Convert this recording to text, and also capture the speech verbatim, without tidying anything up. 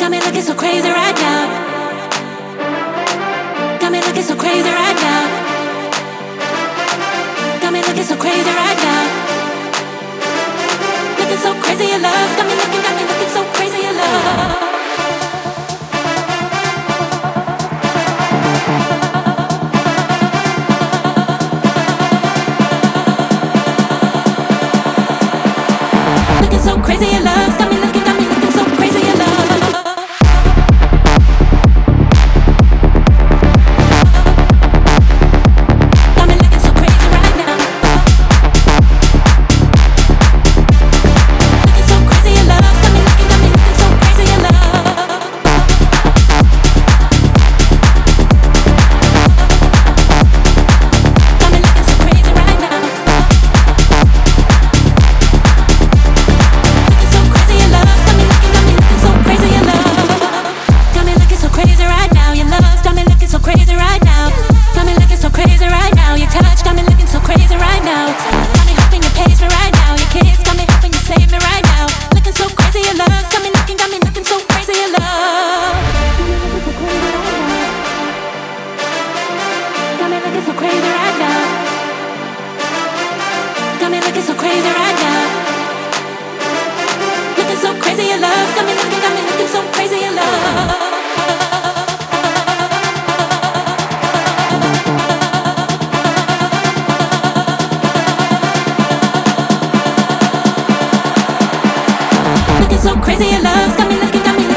Got me looking so crazy right now. Got me looking so crazy right now. Got me looking so crazy right now. Looking so crazy in love. Got me looking, got me looking so crazy in love. Looking so crazy in love. Got me looking, got me looking so crazy in love. So crazy in love, got me looking, got me looking.